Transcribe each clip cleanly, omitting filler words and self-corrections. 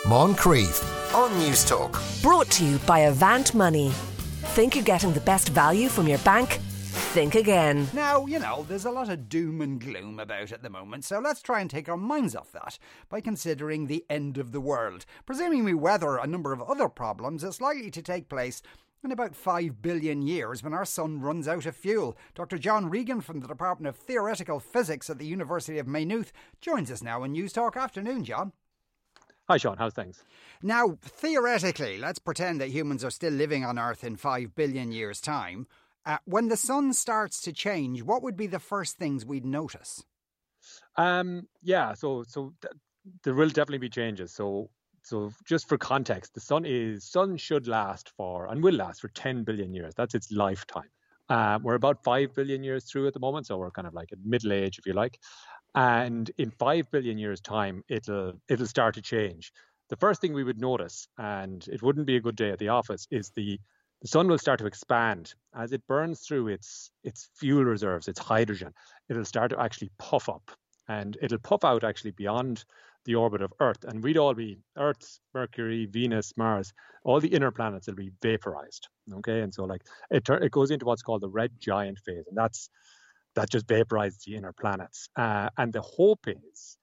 Moncrief on News Talk. Brought to you by Avant Money. Think you're getting the best value from your bank? Think again. Now, there's a lot of doom and gloom about at the moment, so let's try and take our minds off that by considering the end of the world. Presuming we weather a number of other problems, it's likely to take place in about 5 billion years when our sun runs out of fuel. Dr. John Regan from the Department of Theoretical Physics at the University of Maynooth joins us now on News Talk. Afternoon, John. Hi, Sean. How's things? Now, theoretically, let's pretend that humans are still living on Earth in 5 billion years' time. When the sun starts to change, what would be the first things we'd notice? So there will definitely be changes. So just for context, the sun should last for and will last for 10 billion years. That's its lifetime. We're about 5 billion years through at the moment, so we're kind of like at middle age, if you like. And in 5 billion years' time, it'll start to change. The first thing we would notice, and it wouldn't be a good day at the office, is the sun will start to expand. As it burns through its fuel reserves, its hydrogen, it'll start to actually puff up. And it'll puff out actually beyond the orbit of Earth. And we'd all be Earth, Mercury, Venus, Mars, all the inner planets will be vaporized. Okay, and so it goes into what's called the red giant phase, and that just vaporizes the inner planets. And the hope is,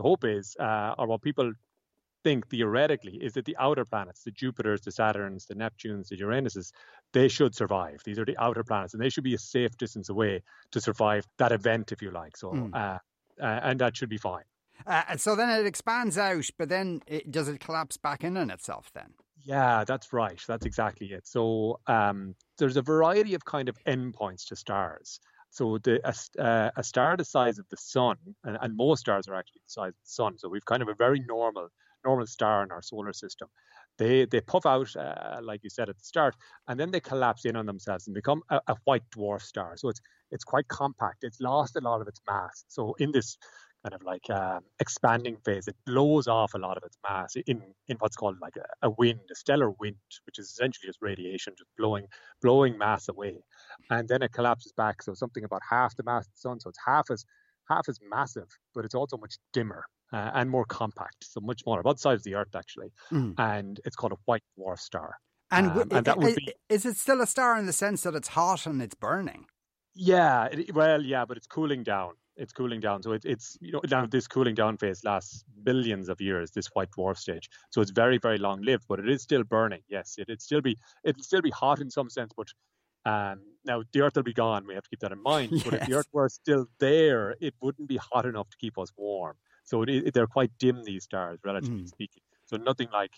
or what people think theoretically, is that the outer planets, the Jupiters, the Saturns, the Neptunes, the Uranuses, they should survive. These are the outer planets, and they should be a safe distance away to survive that event, if you like. So, and that should be fine. And so then it expands out, but then does it collapse back in on itself then? Yeah, that's right. That's exactly it. So there's a variety of kind of endpoints to stars. So a star the size of the sun, and most stars are actually the size of the sun. So we've kind of a very normal star in our solar system. They puff out, like you said at the start, and then they collapse in on themselves and become a white dwarf star. So it's quite compact. It's lost a lot of its mass. So in this kind of like expanding phase, it blows off a lot of its mass in what's called like a wind, a stellar wind, which is essentially just radiation, just blowing mass away, and then it collapses back. So something about half the mass of the sun. So it's half as massive, but it's also much dimmer and more compact. So much smaller, about the size of the Earth actually, and it's called a white dwarf star. And that would be. Is it still a star in the sense that it's hot and it's burning? Yeah, but it's cooling down. It's cooling down. So it's now this cooling down phase lasts billions of years, this white dwarf stage. So it's very, very long lived, but it is still burning. Yes, it'll still be hot in some sense, but now the Earth will be gone. We have to keep that in mind. Yes. But if the Earth were still there, it wouldn't be hot enough to keep us warm. So they're quite dim, these stars, relatively speaking. So nothing like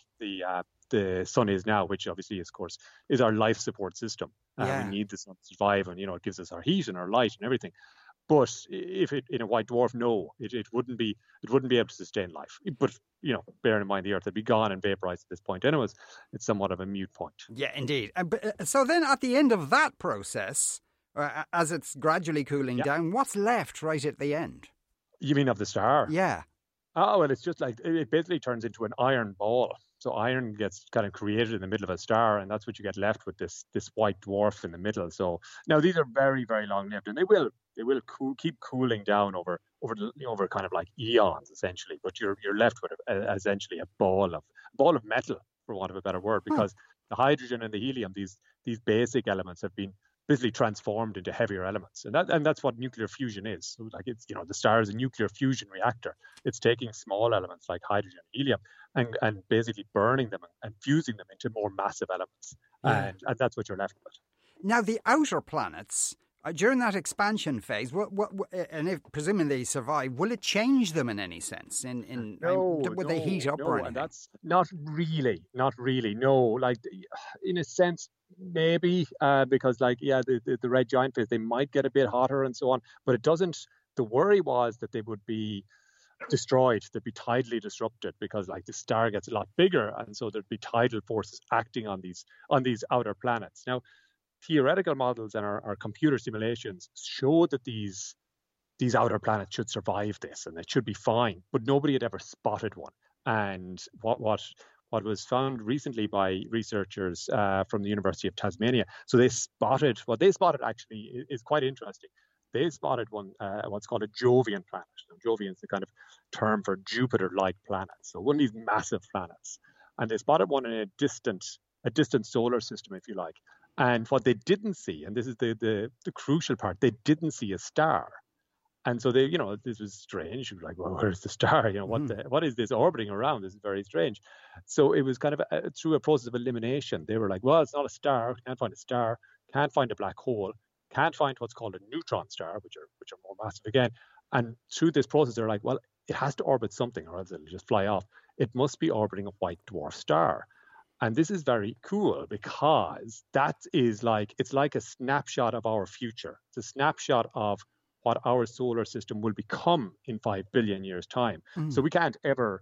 the sun is now, which obviously, of course, is our life support system. We need the sun to survive, and it gives us our heat and our light and everything. But if it in a white dwarf, no, it wouldn't be able to sustain life. But bearing in mind the Earth would be gone and vaporized at this point, anyways, it's somewhat of a moot point. Yeah, indeed. So then, at the end of that process, as it's gradually cooling down, what's left right at the end? You mean of the star? Yeah. Oh, well, it's just like it basically turns into an iron ball. So iron gets kind of created in the middle of a star, and that's what you get left with this white dwarf in the middle. So now these are very, very long lived, and they will keep cooling down over kind of like eons essentially. But you're left with essentially a ball of metal, for want of a better word, because the hydrogen and the helium, these basic elements, have been basically transformed into heavier elements, and that's what nuclear fusion is. So like it's the star is a nuclear fusion reactor. It's taking small elements like hydrogen and helium and basically burning them and fusing them into more massive elements, and that's what you're left with. Now the outer planets, during that expansion phase, and if presuming they survive, will it change them in any sense? Would they heat up or anything? That's not really. No, like in a sense, maybe because the red giant phase, they might get a bit hotter and so on, but it doesn't. The worry was that they would be destroyed, they'd be tidally disrupted, because the star gets a lot bigger, and so there'd be tidal forces acting on these outer planets. Now, theoretical models and our computer simulations show that these outer planets should survive this, and it should be fine, but nobody had ever spotted one. And what was found recently by researchers from the University of Tasmania, so what they spotted actually is quite interesting. they spotted one, what's called a Jovian planet. Now, Jovian is the kind of term for Jupiter-like planet. So one of these massive planets. And they spotted one in a distant solar system, if you like. And what they didn't see, and this is the crucial part, they didn't see a star. And so they, this was strange. You were like, well, where's the star? What is this orbiting around? This is very strange. So it was kind of through a process of elimination. They were like, well, it's not a star. Can't find a star. Can't find a black hole. Can't find what's called a neutron star, which are more massive again. And through this process, they're like, well, it has to orbit something, or else it'll just fly off. It must be orbiting a white dwarf star. And this is very cool because it's like a snapshot of our future. It's a snapshot of what our solar system will become in 5 billion years' time. So we can't ever,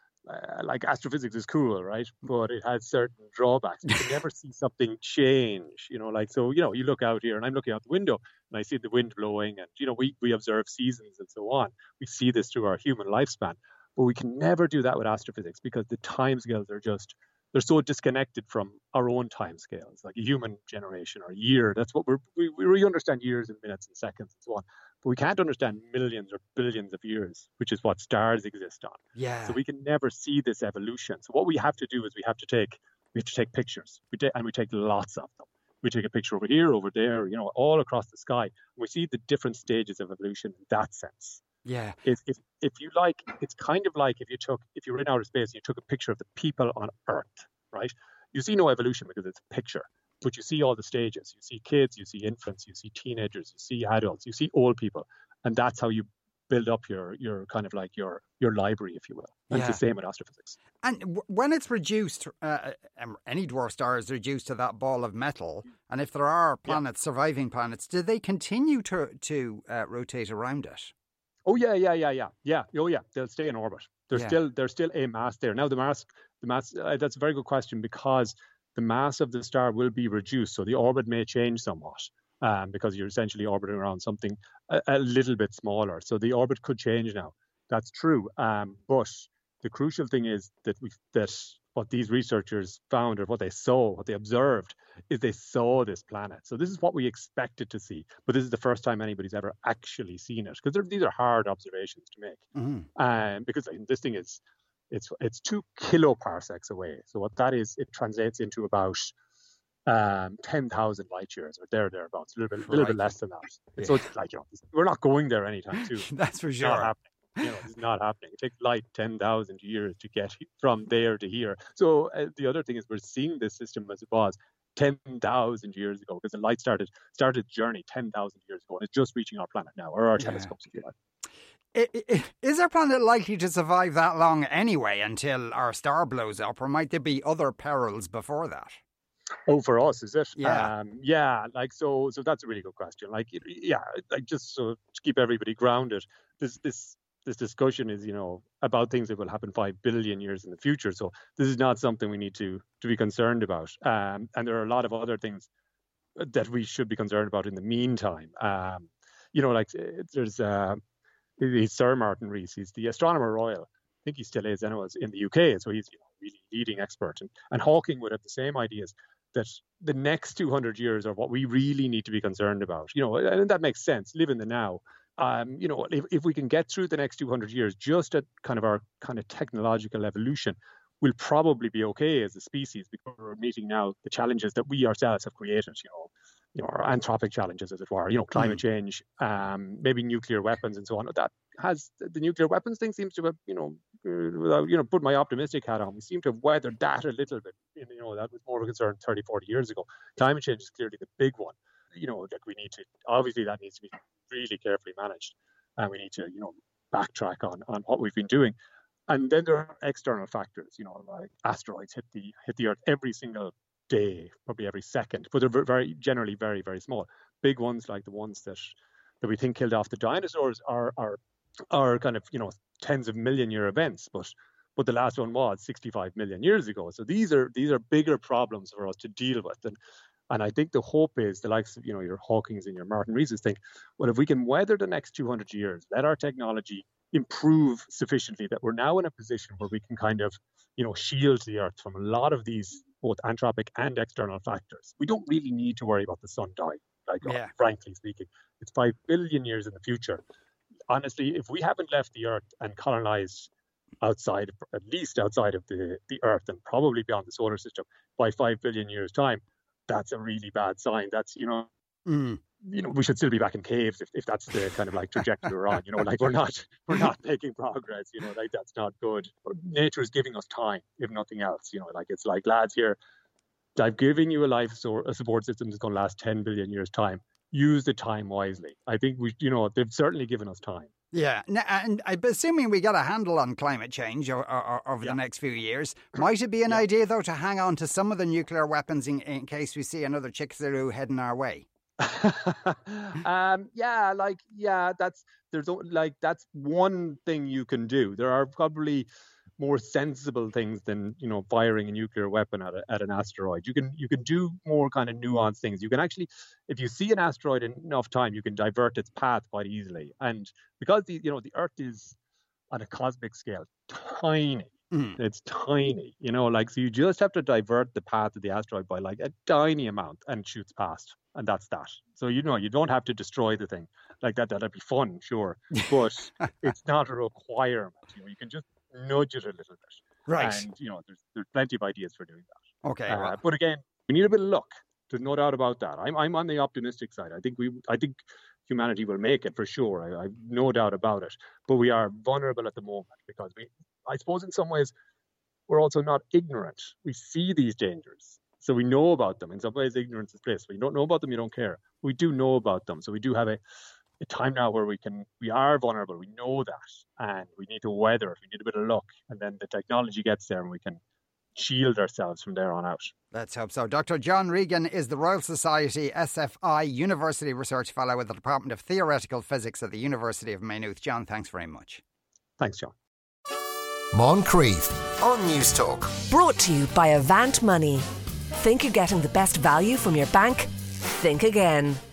like astrophysics is cool, right? But it has certain drawbacks. You can never see something change, you look out here and I'm looking out the window and I see the wind blowing and, we observe seasons and so on. We see this through our human lifespan, but we can never do that with astrophysics because the timescales they're so disconnected from our own timescales, like a human generation or a year. That's what we really understand years and minutes and seconds and so on. But we can't understand millions or billions of years, which is what stars exist on. Yeah. So we can never see this evolution. So what we have to do is we have to take pictures. We take lots of them. We take a picture over here, over there, all across the sky. And we see the different stages of evolution in that sense. Yeah. If you like, it's kind of like if you were in outer space and you took a picture of the people on Earth, right? You see no evolution because it's a picture, but you see all the stages. You see kids, you see infants, you see teenagers, you see adults, you see old people, and that's how you build up your kind of like your library, if you will. And it's the same with astrophysics. And when it's reduced, any dwarf star is reduced to that ball of metal, and if there are planets, surviving planets, do they continue to rotate around it? Oh yeah. Oh yeah, they'll stay in orbit. There's still a mass there. Now the mass. That's a very good question because the mass of the star will be reduced, so the orbit may change somewhat because you're essentially orbiting around something a little bit smaller. So the orbit could change now. That's true. But the crucial thing is that what these researchers found, or what they observed, is they saw this planet. So this is what we expected to see, but this is the first time anybody's ever actually seen it, because these are hard observations to make. Because this thing is, it's 2 kiloparsecs away. So what that is, it translates into about 10,000 light years, or thereabouts, a little bit less than that. Yeah. So it's like, we're not going there anytime soon. That's for sure. Not happening. It's not happening. It takes light 10,000 years to get from there to here. So the other thing is we're seeing this system as it was 10,000 years ago, because the light started its journey 10,000 years ago, and it's just reaching our planet now, or our telescopes, if you like. Is our planet likely to survive that long anyway, until our star blows up, or might there be other perils before that? Oh, for us, is it? Yeah. So that's a really good question. Just so to keep everybody grounded, this discussion is, about things that will happen 5 billion years in the future. So this is not something we need to be concerned about. And there are a lot of other things that we should be concerned about in the meantime. There's Sir Martin Rees. He's the Astronomer Royal. I think he still is, anyways, in the UK. So he's really leading expert. And Hawking would have the same ideas, that the next 200 years are what we really need to be concerned about. And that makes sense. Live in the now. If we can get through the next 200 years, just at our technological evolution, we'll probably be okay as a species, because we're meeting now the challenges that we ourselves have created, our anthropic challenges, as it were, climate change, maybe nuclear weapons and so on. That has, the nuclear weapons thing seems to have, put my optimistic hat on. We seem to have weathered that a little bit. That was more of a concern 30, 40 years ago. Climate change is clearly the big one. That we need to, obviously that needs to be really carefully managed, and we need to, backtrack on what we've been doing. And then there are external factors, like asteroids hit the Earth every single day, probably every second, but they're generally very, very small. Big ones, like the ones that we think killed off the dinosaurs, are kind of, tens of million year events, but the last one was 65 million years ago. So these are bigger problems for us to deal with. And I think the hope is, the likes of, your Hawkings and your Martin Reeses think, well, if we can weather the next 200 years, let our technology improve sufficiently that we're now in a position where we can kind of, shield the Earth from a lot of these, both anthropic and external factors. We don't really need to worry about the sun dying. frankly speaking. It's 5 billion years in the future. Honestly, if we haven't left the Earth and colonized at least outside of the Earth and probably beyond the solar system by 5 billion years' time, that's a really bad sign. That's, we should still be back in caves if that's the kind of like trajectory we're on. We're not making progress. That's not good. Nature is giving us time, if nothing else. It's like, lads, here, I've given you a support system that's going to last 10 billion years' time. Use the time wisely. I think they've certainly given us time. Yeah, and I'm assuming we got a handle on climate change over the next few years. Might it be an idea, though, to hang on to some of the nuclear weapons in case we see another Chicxulub heading our way? That's one thing you can do. There are probably more sensible things than firing a nuclear weapon at an asteroid. You can do more kind of nuanced things. You can actually, if you see an asteroid in enough time, you can divert its path quite easily. And because the Earth is on a cosmic scale tiny. It's tiny, so you just have to divert the path of the asteroid by like a tiny amount and it shoots past. And that's that. So, you don't have to destroy the thing like that. That'd be fun, sure. But it's not a requirement. You can just nudge it a little bit. Right. And, there's plenty of ideas for doing that. Okay. But again, we need a bit of luck. There's no doubt about that. I'm on the optimistic side. I think humanity will make it for sure. I've no doubt about it. But we are vulnerable at the moment because I suppose in some ways, we're also not ignorant. We see these dangers. So we know about them. In some ways, ignorance is bliss. When you don't know about them, you don't care. We do know about them. So we do have a time now where we are vulnerable. We know that. And we need to weather it. We need a bit of luck. And then the technology gets there and we can shield ourselves from there on out. Let's hope so. Dr. John Regan is the Royal Society SFI University Research Fellow with the Department of Theoretical Physics at the University of Maynooth. John, thanks very much. Thanks, John. Moncrief on News Talk. Brought to you by Avant Money. Think you're getting the best value from your bank? Think again.